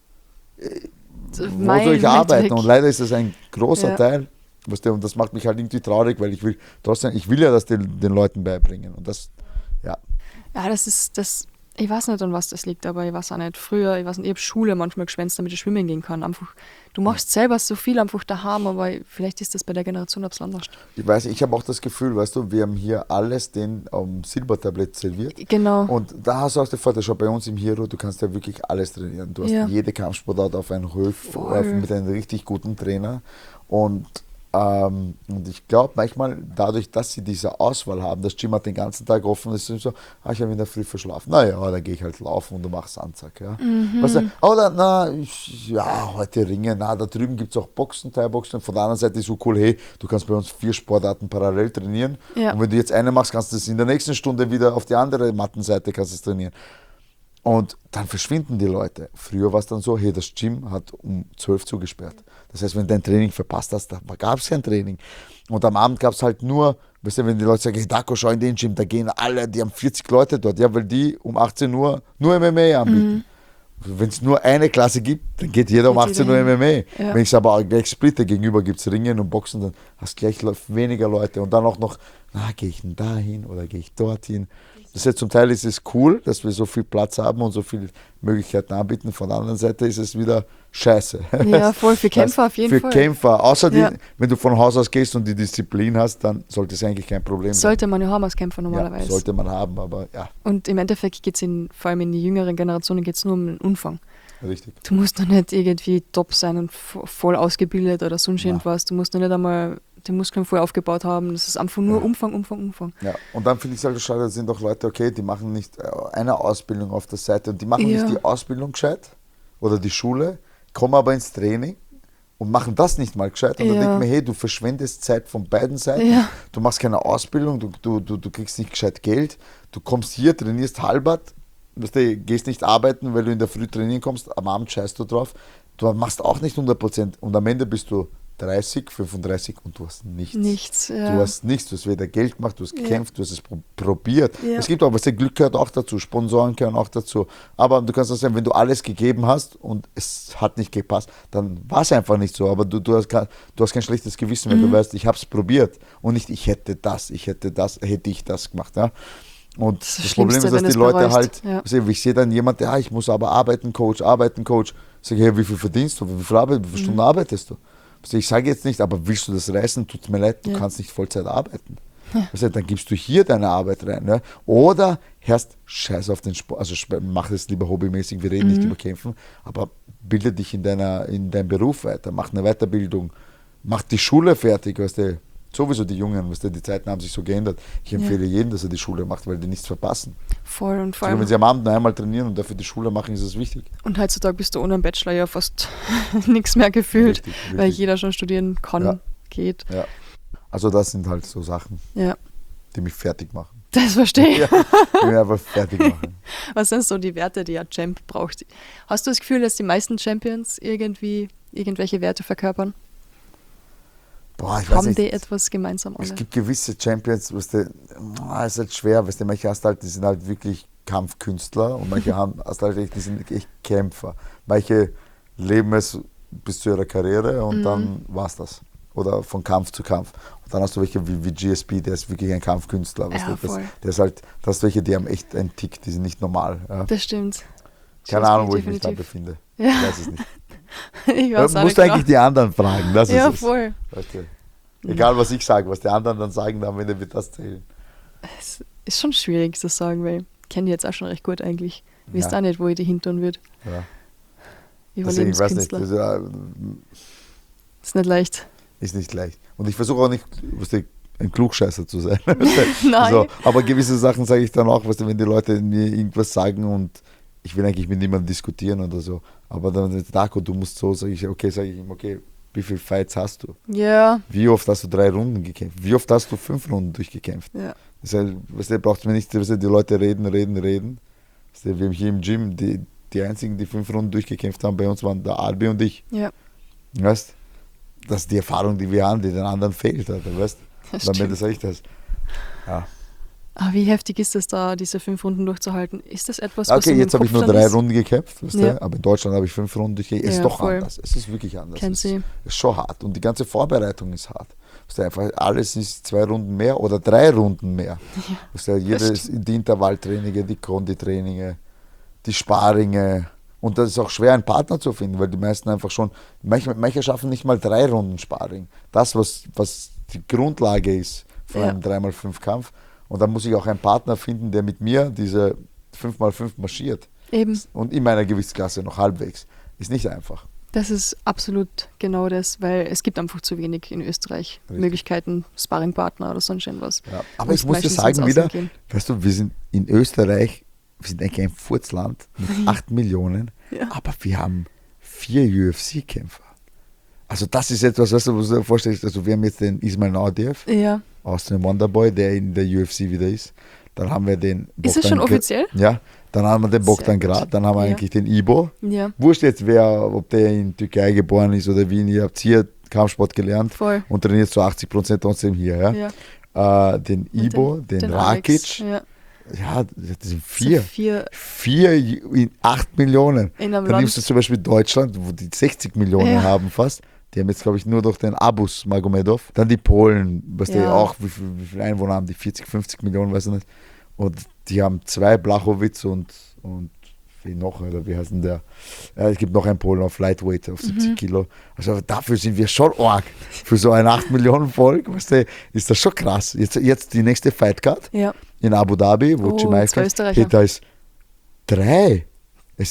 wo Mein soll ich arbeiten? Weg. Und leider ist das ein großer Ja. Teil. Weißt du, und das macht mich halt irgendwie traurig, weil ich will trotzdem, ich will ja das den, den Leuten beibringen. Und das, ja. Ja, das ist, das, ich weiß nicht, an was das liegt, aber ich weiß auch nicht. Früher, ich weiß nicht, ich habe Schule manchmal geschwänzt, damit ich schwimmen gehen kann. Einfach, du machst selber so viel einfach daheim, aber vielleicht ist das bei der Generation etwas anders. Ich weiß, ich habe auch das Gefühl, weißt du, wir haben hier alles den am Silbertablett serviert. Genau. Und da hast du auch den Vorteil, schau, bei uns im Hero, du kannst ja wirklich alles trainieren. Du hast Ja. jede Kampfsportart auf einen Hof, Voll. auf, mit einem richtig guten Trainer. Und, ähm, und ich glaube manchmal, dadurch, dass sie diese Auswahl haben, das Gym hat den ganzen Tag offen, ist es so, ah, ich habe in der Früh verschlafen. Naja, dann gehe ich halt laufen und du machst Anzack. Ja. Mhm. Weißt du, oder, na, ich, ja, heute ringen, na, da drüben gibt es auch Boxen, Thai-Boxen. Von der anderen Seite ist so cool, hey, du kannst bei uns vier Sportarten parallel trainieren. Ja. Und wenn du jetzt eine machst, kannst du das in der nächsten Stunde wieder auf die andere Mattenseite kannst du es trainieren. Und dann verschwinden die Leute. Früher war es dann so, hey, das Gym hat um zwölf zugesperrt. Das heißt, wenn du dein Training verpasst hast, da gab es kein Training. Und am Abend gab es halt nur, weißt du, wenn die Leute sagen, hey, Daco, schau in den Gym, da gehen alle, die haben vierzig Leute dort, ja, weil die um achtzehn Uhr nur M M A anbieten. Wenn es nur eine Klasse gibt, dann geht jeder um Geht achtzehn jeder Uhr M M A. Ja. Wenn ich es aber gleich splitte, gegenüber gibt es Ringen und Boxen, dann hast du gleich le- weniger Leute. Und dann auch noch, na, gehe ich denn dahin oder gehe ich dorthin? Das ist zum Teil ist es cool, dass wir so viel Platz haben und so viele Möglichkeiten anbieten. Von der anderen Seite ist es wieder scheiße. Ja, voll, für Kämpfer auf jeden Für Fall. Kämpfer. Außer Ja. die, wenn du von Haus aus gehst und die Disziplin hast, dann sollte es eigentlich kein Problem Sollte man ja haben als Kämpfer sein. Ja, normalerweise. sollte man haben, aber ja. Und im Endeffekt geht es vor allem in die jüngeren Generationen geht's nur um den Umfang. Richtig. Du musst noch nicht irgendwie top sein und vo- voll ausgebildet oder sonst Ja. irgendwas. Du musst noch nicht einmal die Muskeln voll aufgebaut haben. Das ist einfach nur Ja. Umfang, Umfang, Umfang. Ja, und dann finde ich es halt schade, da sind auch Leute, okay, die machen nicht äh, eine Ausbildung auf der Seite und die machen Ja. nicht die Ausbildung gescheit oder die Schule, kommen aber ins Training und machen das nicht mal gescheit. Und dann Ja. denke ich mir, hey, du verschwendest Zeit von beiden Seiten, Ja. du machst keine Ausbildung, du, du, du, du kriegst nicht gescheit Geld, du kommst hier, trainierst halbert, weißt du, gehst nicht arbeiten, weil du in der Früh trainieren kommst, am Abend scheißt du drauf, du machst auch nicht hundert Prozent und am Ende bist du dreißig, fünfunddreißig und du hast nichts. Nichts, ja. Du hast nichts, du hast weder Geld gemacht, du hast Ja. gekämpft, du hast es pro probiert. Ja. Es gibt auch, was der Glück gehört auch dazu, Sponsoren gehören auch dazu. Aber du kannst auch sagen, wenn du alles gegeben hast und es hat nicht gepasst, dann war es einfach nicht so. Aber du, du, hast, kein, du hast kein schlechtes Gewissen, wenn Mhm. du weißt, ich habe es probiert und nicht, ich hätte das, ich hätte das, hätte ich das gemacht. Ja? Und Das das, ist das Problem ist, Schlimmste, dass wenn die du es Leute bereust. halt, Ja. weißt du, ich sehe dann jemand, ja, ich muss aber arbeiten, Coach, arbeiten, Coach. Ich sage, hey, wie viel verdienst du, wie viel, Arbeit, wie viele Stunden arbeitest du? Weißt du, ich sage jetzt nicht, aber willst du das reißen, tut mir leid, du Ja. kannst nicht Vollzeit arbeiten. Weißt du, dann gibst du hier deine Arbeit rein. Ne? Oder hörst scheiß auf den Sport, also sp- mach das lieber hobbymäßig, wir reden nicht über Kämpfen, aber bilde dich in, deiner, in deinem Beruf weiter, mach eine Weiterbildung, mach die Schule fertig, weißt du, sowieso die Jungen, weißt du, die Zeiten haben sich so geändert. Ich empfehle jedem, dass er die Schule macht, weil die nichts verpassen. Voll und vor Sogar wenn allem. sie am Abend noch einmal trainieren und dafür die Schule machen, ist es wichtig. Und heutzutage bist du ohne einen Bachelor ja fast nichts mehr gefühlt, Richtig, weil richtig. jeder schon studieren kann, Ja. geht. Ja. Also das sind halt so Sachen, Ja, die mich fertig machen. das verstehe ich. Ja, die mich einfach fertig machen. Was sind so die Werte, die ein Champ braucht? Hast du das Gefühl, dass die meisten Champions irgendwie irgendwelche Werte verkörpern? Boah, ich weiß Haben nicht. die etwas gemeinsam alle? Es gibt gewisse Champions, weißt du, ah, ist halt schwer, weißt du, manche hast halt, die sind halt wirklich Kampfkünstler und manche haben, hast halt echt, die sind echt Kämpfer. Manche leben es bis zu ihrer Karriere und Mhm. dann war's das. Oder von Kampf zu Kampf. Und dann hast du welche wie, wie G S P, der ist wirklich ein Kampfkünstler. Weißt Ja, du, das, voll. der ist halt, das ist welche, die haben echt einen Tick, die sind nicht normal. Ja. Das stimmt. Keine G S P Ahnung, wo ich mich da definitiv. befinde. Ja. Ich weiß es nicht. Ich Da weiß auch musst nicht du eigentlich genau. die anderen fragen. Das Ja, ist es. voll. Weißt du. Egal, was ich sage, was die anderen dann sagen, am Ende wird das zählen. Es ist schon schwierig zu sagen, weil ich kenne die jetzt auch schon recht gut eigentlich. Ich weiß Ja. auch nicht, wo ich die hin tun würde. Ja. Deswegen, ich weiß nicht, Überlebenskünstler. das ist, äh, Ist nicht leicht. ist nicht leicht. Und ich versuche auch nicht, weißt du, ein Klugscheißer zu sein. Nein. So, aber gewisse Sachen sage ich dann auch, weißt du, wenn die Leute mir irgendwas sagen und ich will eigentlich mit niemandem diskutieren oder so. Aber dann sagt Darko, du musst so, sage ich, okay, sage ich ihm, okay, wie viele Fights hast du? Ja, Wie oft hast du drei Runden gekämpft? Wie oft hast du fünf Runden durchgekämpft? ja. Das heißt, weißt du, braucht man nicht, weißt du, die Leute reden, reden, reden. Weißt du, wir haben hier im Gym, die, die einzigen, die fünf Runden durchgekämpft haben bei uns, waren der Albi und ich. Ja, Weißt? Das ist die Erfahrung, die wir haben, die den anderen fehlt. Alter, weißt? das Damit stimmt. das echt das. Ja. Aber wie heftig ist es da, diese fünf Runden durchzuhalten? Ist das etwas, was Okay, in jetzt dem habe ich Kopf nur dann drei ist? Runden gekämpft, weißt Ja. du? Aber in Deutschland habe ich fünf Runden durchgekämpft. Es Ja, ist doch voll. anders. Es ist wirklich anders. Kennt es sie. ist, ist schon hart. Und die ganze Vorbereitung ist hart. Weißt du, einfach alles ist zwei Runden mehr oder drei Runden mehr. Ja, Weißt du, jedes, die Intervalltraininge, die Konditraininge, die Sparringe. Und das ist auch schwer, einen Partner zu finden, weil die meisten einfach schon, manche, manche schaffen nicht mal drei Runden Sparring. Das, was, was die Grundlage ist von Ja. einem drei mal fünf Kampf. Und dann muss ich auch einen Partner finden, der mit mir diese fünf mal fünf marschiert. eben. Und in meiner Gewichtsklasse noch halbwegs. Ist nicht einfach. Das ist absolut genau das, weil es gibt einfach zu wenig in Österreich Richtig. Möglichkeiten, Sparringpartner oder sonst irgendwas. Ja. Aber Muss ich muss dir meistens sagen ins wieder, Ausland gehen. weißt du, wir sind in Österreich, wir sind eigentlich ein Furzland mit acht Millionen, Ja. aber wir haben vier U F C-Kämpfer. Also das ist etwas, was du dir vorstellst, also wir haben jetzt den Ismail Naudiev, Ja, Austrian Wonderboy, der in der U F C wieder ist. Dann haben wir den Ist es schon Gra- offiziell? Ja, dann haben wir den Sehr Bogdan gut. Grad, dann haben wir Ja. eigentlich den Ibo. ja, Wurscht jetzt, wer, ob der in Türkei geboren ist oder Wien, ihr habt hier Kampfsport gelernt voll. und trainiert zu achtzig Prozent trotzdem hier. Ja? Ja. Äh, den Und Ibo, den, den Rakic, Alex, Ja. ja, das sind So vier. vier Vier in acht Millionen. in einem Dann Land. nimmst du zum Beispiel Deutschland, wo die sechzig Millionen Ja. haben fast. Die haben jetzt, glaube ich, nur durch den Abus Magomedov. Dann die Polen, was die Ja. auch, wie, viel- wie viele Einwohner haben die? vierzig, fünfzig Millionen, weiß ich nicht. Und die haben zwei Blachowitz und, und wie noch, oder wie heißt denn der? Ja, es gibt noch einen Polen auf Lightweight, auf siebzig Mhm. Kilo. Also dafür sind wir schon arg. Für so ein acht Millionen Volk, weißt du, ist das schon krass. Jetzt, jetzt die nächste Fightcard Ja, in Abu Dhabi, wo Oh, Jamaika zwei ist. Österreicher. Hey, da ist drei. Es ist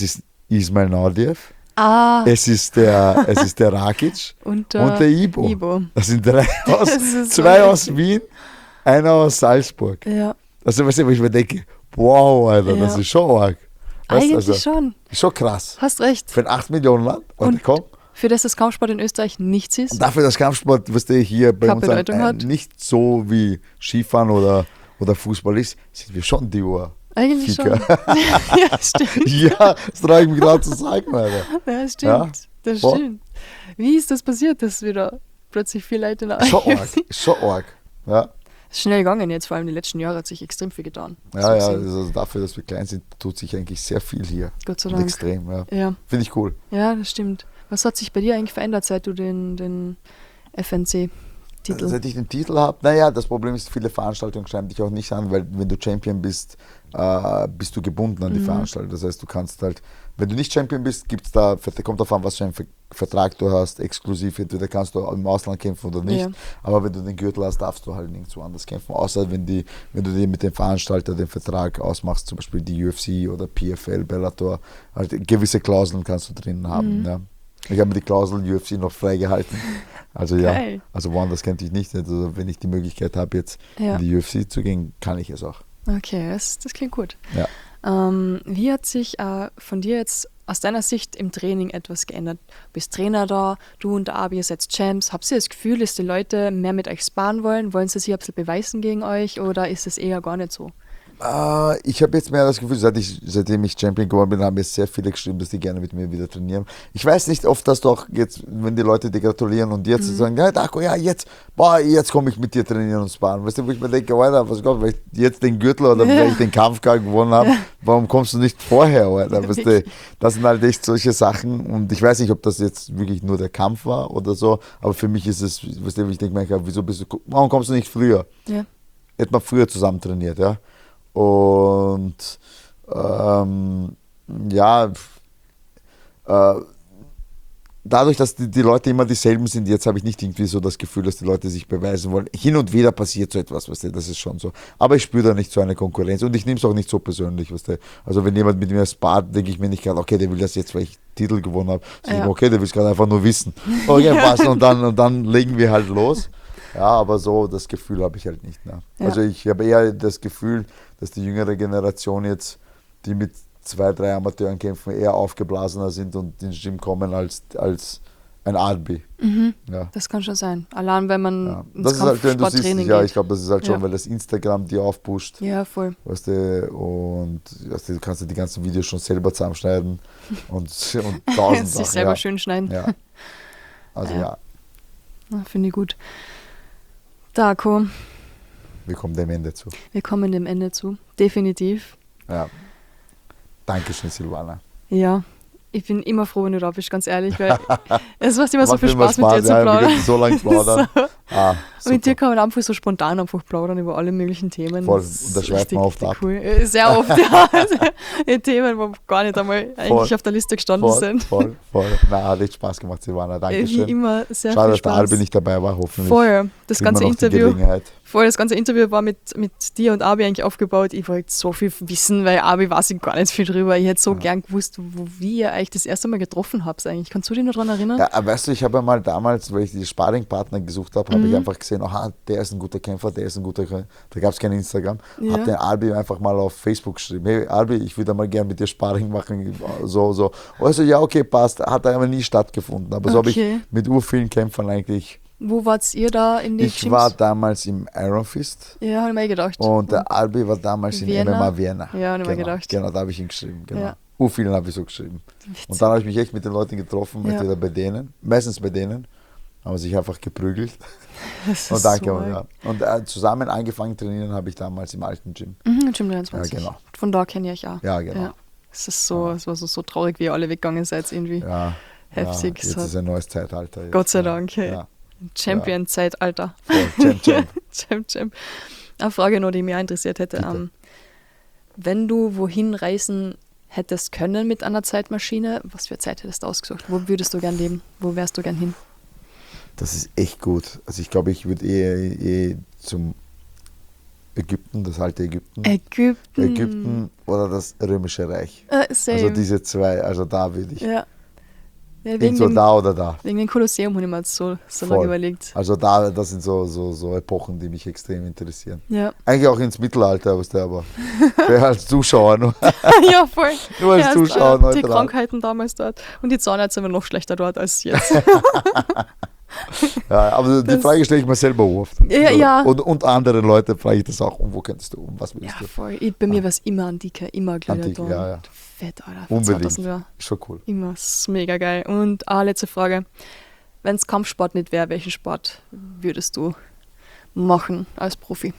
Ismail Naudiev, Ah, es ist der, es ist der Rakic und, und äh, der Ibo. Ibo. Das sind drei aus, Das ist so zwei lustig. aus Wien, einer aus Salzburg. Ja, Also, weißt du, wo ich mir denke, wow, Alter, das Ja. ist schon arg. Weißt, eigentlich also, schon. schon krass. Hast recht. Für ein acht Millionen Land, Alter, Und- komm. Für das das Kampfsport in Österreich nichts ist. Und dafür, dass Kampfsport, was der hier bei Keine uns ein, Bedeutung ein, hat. nicht so wie Skifahren oder, oder Fußball ist, sind wir schon die Uhr. Eigentlich schon. Ficker. Ja, stimmt. Ja, das traue ich mich gerade zu sagen, Alter. Ja, stimmt. Ja, Das voll. stimmt. Wie ist das passiert, dass wieder plötzlich viel Leute in der Schon U F arg, C schon arg. Ja, ist schnell gegangen jetzt, vor allem die letzten Jahre hat sich extrem viel getan. ja, So ja, gesehen. also dafür, dass wir klein sind, tut sich eigentlich sehr viel hier. Gott sei Und Dank. extrem, ja. Ja. Finde ich cool. ja, das stimmt. Was hat sich bei dir eigentlich verändert, seit du den, den F N C-Titel... Also, seit ich den Titel habe, naja, das Problem ist, viele Veranstaltungen schreiben dich auch nicht an, weil wenn du Champion bist, äh, bist du gebunden an die Mhm. Veranstaltung. Das heißt, du kannst halt, wenn du nicht Champion bist, gibt's da, kommt davon, was für einen Ver- Vertrag du hast, exklusiv, entweder kannst du im Ausland kämpfen oder nicht. Ja. Aber wenn du den Gürtel hast, darfst du halt nirgendwo anders kämpfen, außer wenn, die, wenn du dir mit dem Veranstalter den Vertrag ausmachst, zum Beispiel die U F C oder P F L, Bellator, halt gewisse Klauseln kannst du drin haben. Mhm. Ja. Ich habe mir die Klauseln U F C noch freigehalten. Also ja, Geil. also woanders könnte ich nicht. Also wenn ich die Möglichkeit habe, jetzt Ja. in die U F C zu gehen, kann ich es auch. Okay, das, das klingt gut. Ja. Ähm, wie hat sich äh, von dir jetzt aus deiner Sicht im Training etwas geändert? Du bist Trainer da, du und der Abi, ihr seid Champs. Habt ihr das Gefühl, dass die Leute mehr mit euch sparen wollen? Wollen sie sich ein bisschen beweisen gegen euch oder ist es eher gar nicht so? Äh, ich habe jetzt mehr das Gefühl, seit ich, seitdem ich Champion geworden bin, haben mir sehr viele geschrieben, dass die gerne mit mir wieder trainieren. Ich weiß nicht, oft dass doch jetzt, wenn die Leute dir gratulieren und jetzt sagen, ja, Darko, ja, jetzt, boah, jetzt komme ich mit dir trainieren und sparen. Weißt du, wo ich mir denke, Alter, was Gott, weil ich jetzt den Gürtel oder Ja. weil ich den Kampf gerade gewonnen habe, warum kommst du nicht vorher, Alter? Weißt du, das sind halt echt solche Sachen und ich weiß nicht, ob das jetzt wirklich nur der Kampf war oder so, aber für mich ist es, weißt du, ich denke mir, wieso bist du, warum kommst du nicht früher? Ja. Hätten wir früher zusammen trainiert, ja. Und ähm, ja, äh, dadurch, dass die, die Leute immer dieselben sind, jetzt habe ich nicht irgendwie so das Gefühl, dass die Leute sich beweisen wollen. Hin und wieder passiert so etwas, weißt du, das ist schon so. Aber ich spüre da nicht so eine Konkurrenz und ich nehme es auch nicht so persönlich, weißt du. Also wenn jemand mit mir spart, denke ich mir nicht gerade, okay, der will das jetzt, weil ich Titel gewonnen habe. Ja. Okay, der will es gerade einfach nur wissen. Okay, passt. Und dann, und dann legen wir halt los. Ja, aber so das Gefühl habe ich halt nicht. Ne? Ja. Also ich habe eher das Gefühl, dass die jüngere Generation jetzt, die mit zwei, drei Amateuren kämpfen, eher aufgeblasener sind und ins Gym kommen als, als ein Arbi. Mhm. Ja. Das kann schon sein. Allein wenn man Ja. ins Das ist halt, wenn du siehst, Kampfsporttraining ja, geht. ich glaube, das ist halt schon, Ja. weil das Instagram die aufpusht. Ja, voll. Weißt du, und weißt du, du kannst dir die ganzen Videos schon selber zusammenschneiden und, und tausend Sich Sachen. selber Ja. schön schneiden. Ja. Also Ja. ja, Ja, finde ich gut. Darko, wir kommen dem Ende zu. wir kommen dem Ende zu. Definitiv. Ja. Dankeschön, Silvana. Ja. Ich bin immer froh, wenn du da bist, ganz ehrlich, weil es macht immer so Macht viel mir immer Spaß, mit dir zu ja, wir plaudern. können so lange plaudern. Ah, Und mit dir super. kann man einfach so spontan einfach plaudern über alle möglichen Themen. Voll. Das ist Und da schweift richtig, man oft richtig ab. cool. Äh, Sehr oft, ja. Also, Themen, wo gar nicht einmal eigentlich Voll. auf der Liste gestanden Voll, sind. voll, voll. Na, hat echt Spaß gemacht, Silvana. Äh, Wie Dankeschön. immer sehr Schade, viel dass der Spaß. Albi nicht dabei war, hoffentlich. Voll. Das kriegen wir ganze noch die Interview. Gelegenheit. Voll, das ganze Interview war mit, mit dir und Abi eigentlich aufgebaut. Ich wollte so viel wissen, weil Abi weiß ich gar nicht viel drüber. Ich hätte so Ja. gern gewusst, wo, wie ihr euch das erste Mal getroffen habt eigentlich. Kannst du dich noch daran erinnern? Ja, aber weißt du, ich habe einmal damals, weil ich die Sparringpartner gesucht habe, habe Mhm. ich einfach gesehen, aha, der ist ein guter Kämpfer, der ist ein guter Kämpfer. Da gab es kein Instagram. Ja. Habe den Albi einfach mal auf Facebook geschrieben, hey Albi, ich würde mal gerne mit dir Sparring machen, so, so. Also ja, okay, passt. Hat aber nie stattgefunden. Aber so habe ich Okay. mit ur vielen Kämpfern eigentlich, Wo wart ihr da in den ich Gyms? war damals im Iron Fist Ja, habe ich mir gedacht. und der Albi war damals in Vienna? M M A Vienna. Ja, hab ich mir genau, gedacht. Genau, da habe ich ihn geschrieben, genau. Ja. Ur vielen habe ich so geschrieben. Witzig. Und dann habe ich mich echt mit den Leuten getroffen, Ja. entweder bei denen, meistens bei denen, haben wir sich einfach geprügelt. Das Und ist danke, so ja. Und äh, zusammen angefangen trainieren habe ich damals im alten Gym. Mhm, Gym dreiundzwanzig. Ja, genau. Von da kenne ich euch auch. Ja, genau. Ja. Es ist so, es war so, so traurig, wie ihr alle weggegangen seid irgendwie. Ja, Heftig. Ja, Es jetzt hat- ist ein neues Zeitalter. Jetzt. Gott sei ja. Dank, hey. Ja, Champion-Zeitalter. voll. Champ, Champ. Champ, Champ. Eine Frage noch, die mich auch interessiert hätte. Bitte. Ähm, wenn du wohin reisen hättest können mit einer Zeitmaschine, was für Zeit hättest du ausgesucht? Wo würdest du gern leben? Wo wärst du gern hin? Das ist echt gut. Also ich glaube, ich würde eh, eh zum Ägypten, das alte Ägypten. Ägypten. Ägypten oder das Römische Reich. Äh, same. Also diese zwei, also da würde ich. Ja. Ja, wegen, Irgendwo dem, da oder da. wegen dem Kolosseum habe ich mir jetzt so, so Voll. lange überlegt. Also da, das sind so, so, so Epochen, die mich extrem interessieren. Ja. Eigentlich auch ins Mittelalter, was der aber wäre als Zuschauer nur. Ja, voll. Nur als Erst, Zuschauer äh, die neutral. Krankheiten damals dort. Und die Zahnärzte waren noch schlechter dort als jetzt. Ja, aber die Das- Frage stelle ich mir selber oft. Ja, ja. Und, und andere Leute frage ich das auch, um wo könntest du, um was willst Ja, du? voll. Ich, bei mir war es immer Antike, immer Gladiator. Antike, ja, ja. Fett, Alter. Unbedingt. zweitausend Jahre. Ist schon cool. Immer. Das ist mega geil. Und eine letzte Frage. Wenn es Kampfsport nicht wäre, welchen Sport würdest du machen als Profi?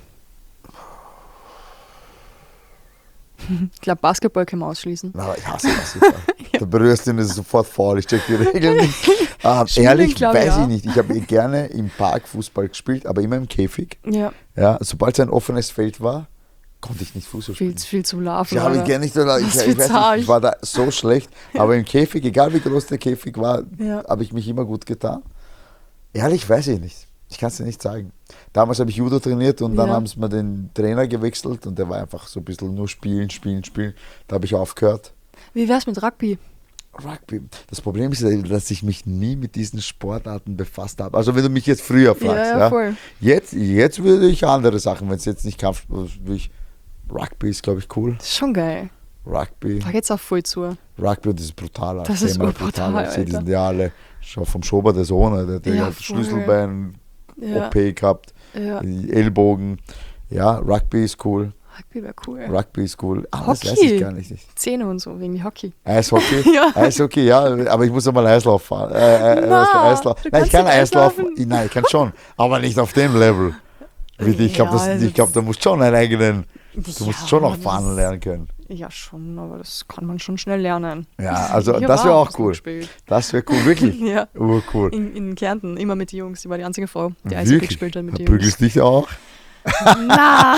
Ich glaube, Basketball können wir ausschließen. Na, ich hasse Basketball. Da berührst du ihn sofort faul. Ich check die Regeln nicht. Ah, Schwimmen, ehrlich, glaub ich, weiß ja. ich nicht. Ich habe eh gerne im Park Fußball gespielt, aber immer im Käfig. Ja, Ja, sobald es ein offenes Feld war, konnte ich nicht Fußball viel, spielen. viel zu laufen. Ich habe Alter. gerne nicht so, ich, Was ich, für weiß nicht, Zahl. ich war da so schlecht, aber im Käfig, egal wie groß der Käfig war, Ja. habe ich mich immer gut getan. Ehrlich, weiß ich nicht. Ich kann es dir nicht sagen. Damals habe ich Judo trainiert und dann Ja. haben sie mir den Trainer gewechselt und der war einfach so ein bisschen nur spielen, spielen, spielen. Da habe ich aufgehört. Wie wär's mit Rugby? Rugby. Das Problem ist, dass ich mich nie mit diesen Sportarten befasst habe. Also wenn du mich jetzt früher fragst, ja, ja, voll. Jetzt, jetzt würde ich andere Sachen, wenn es jetzt nicht Kampfsport ist, würde ich Rugby ist, glaube ich, cool. Das ist schon geil. Rugby. Da geht's auch voll zu. Rugby, das ist brutal. Das ist zehnmal brutal, brutaler. Die Alter. sind ja alle schon vom Schober der Sohn, der, der Ja, hat voll. Schlüsselbein, Ja. O P gehabt, Ja. die Ellbogen. Ja, Rugby ist cool. Rugby wäre cool. Rugby ist cool. Alles weiß Hockey. ich gar nicht. Zähne und so, wegen die Hockey. Eishockey? Ja. Eishockey, ja, aber ich muss einmal Eislauf fahren. Äh, äh, Na, Eislauf. du Nein, ich kannst kann nicht Eislauf. Eislaufen. Nein, ich kann schon, aber nicht auf dem Level. Wie die- Ich glaube, Ja, ich glaub, da musst du schon einen eigenen, du Ja, musst schon noch das- fahren lernen können. Ja, schon, aber das kann man schon schnell lernen. Ja, also Ich hab das wäre auch auch Fußball cool. gespielt. Das wäre cool, wirklich. Ja. Urcool. In, in Kärnten, immer mit den Jungs. Ich war die einzige Frau, die Eishockey Wirklich? gespielt hat mit den Jungs. Prügelst dich auch? Na.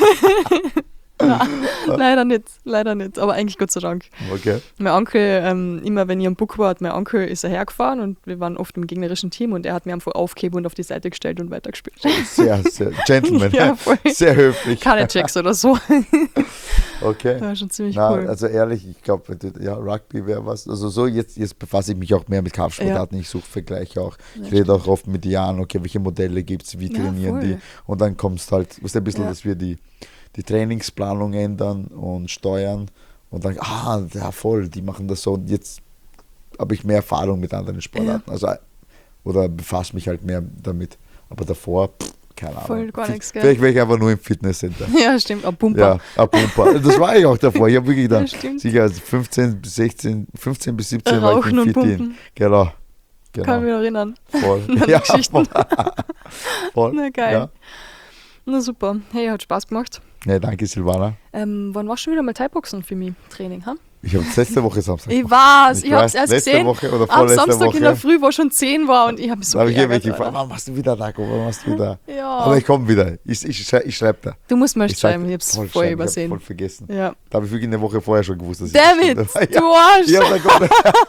Na, leider nicht, leider nicht, aber eigentlich Gott sei Dank. Okay. Mein Onkel, ähm, immer wenn ich am Buck war, hat mein Onkel ist er hergefahren und wir waren oft im gegnerischen Team und er hat mir einfach aufgehoben und auf die Seite gestellt und weitergespielt. Sehr, sehr, Gentleman. Ja, voll. Sehr höflich. Keine Checks oder so. Okay. Das war schon ziemlich Na, cool. also ehrlich, ich glaube, ja, Rugby wäre was. Also so, jetzt, jetzt befasse ich mich auch mehr mit Kampfsportarten. Ich suche Vergleiche auch. Ich Ja, rede auch oft mit Jan, okay, welche Modelle gibt es, wie Ja, trainieren voll. die. Und dann kommst halt, weißt du, ein bisschen, Ja. dass wir die, die Trainingsplanung ändern und steuern. Und dann, ah, ja voll, die machen das so. Und jetzt habe ich mehr Erfahrung mit anderen Sportarten. Also, oder befasse mich halt mehr damit. Aber davor, pff, keine Ahnung. Voll gar nichts, gell? Vielleicht wäre ich einfach nur im Fitnesscenter. Ja, stimmt, ein Pumper. Ja, ein Pumper. Das war ich auch davor. Ich habe wirklich dann Ja, stimmt. sicher also fünfzehn bis sechzehn, fünfzehn bis siebzehn war ich Rauchen im und Fit in. pumpen. Genau. Kann mich Genau. noch erinnern. Voll. An die Ja, Geschichten. voll. Na geil. Ja. Na super. Hey, hat Spaß gemacht. Nee, danke Silvana. Ähm, wann warst du wieder mal Thai-Boxen für mich Training? Ha? Ich habe es letzte Woche Samstag Ich gemacht. weiß, ich, hab's weiß, erst letzte gesehen. Woche oder Am vorletzte Samstag Woche. in der Früh, wo schon zehn war und ich habe mich so Da habe ich geärgert, wirklich gefragt, Alter. warum machst du wieder da? Warum machst du wieder? Ja. Aber ich komme wieder. Ich, ich, schrei- ich schreibe da. Du musst mal Ich sag- schreiben, ich hab's voll voll schreiben, Ich übersehen. habe voll vergessen. Ja. Da habe ich wirklich eine Woche vorher schon gewusst, dass ich Damn das it, stimmt. du Arsch! Ja, da komplett,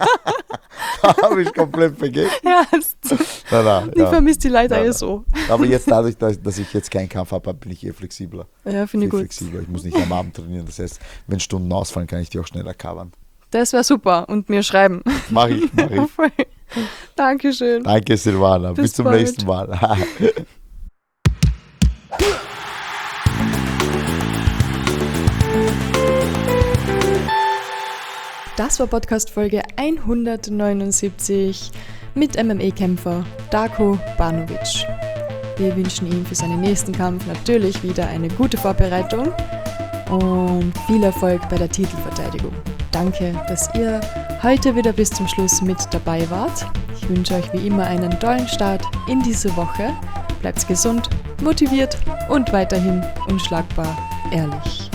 da habe ich komplett vergessen. Ja, Nein, nein, ich ja. vermisse die Leute Ja, eh ja. so. Aber jetzt dadurch, dass, dass ich jetzt keinen Kampf habe, bin ich eh flexibler. Ja, finde ich Viel gut. flexibler. Ich muss nicht am Abend trainieren. Das heißt, wenn Stunden ausfallen, kann ich die auch schneller covern. Das wäre super. Und mir schreiben. Mach ich, mach ich. Voll. Dankeschön. Danke, Silvana. Bis, Bis zum bald. nächsten Mal. Das war Podcast-Folge hundertneunundsiebzig mit M M A-Kämpfer Darko Banovic. Wir wünschen ihm für seinen nächsten Kampf natürlich wieder eine gute Vorbereitung und viel Erfolg bei der Titelverteidigung. Danke, dass ihr heute wieder bis zum Schluss mit dabei wart. Ich wünsche euch wie immer einen tollen Start in diese Woche. Bleibt gesund, motiviert und weiterhin unschlagbar ehrlich.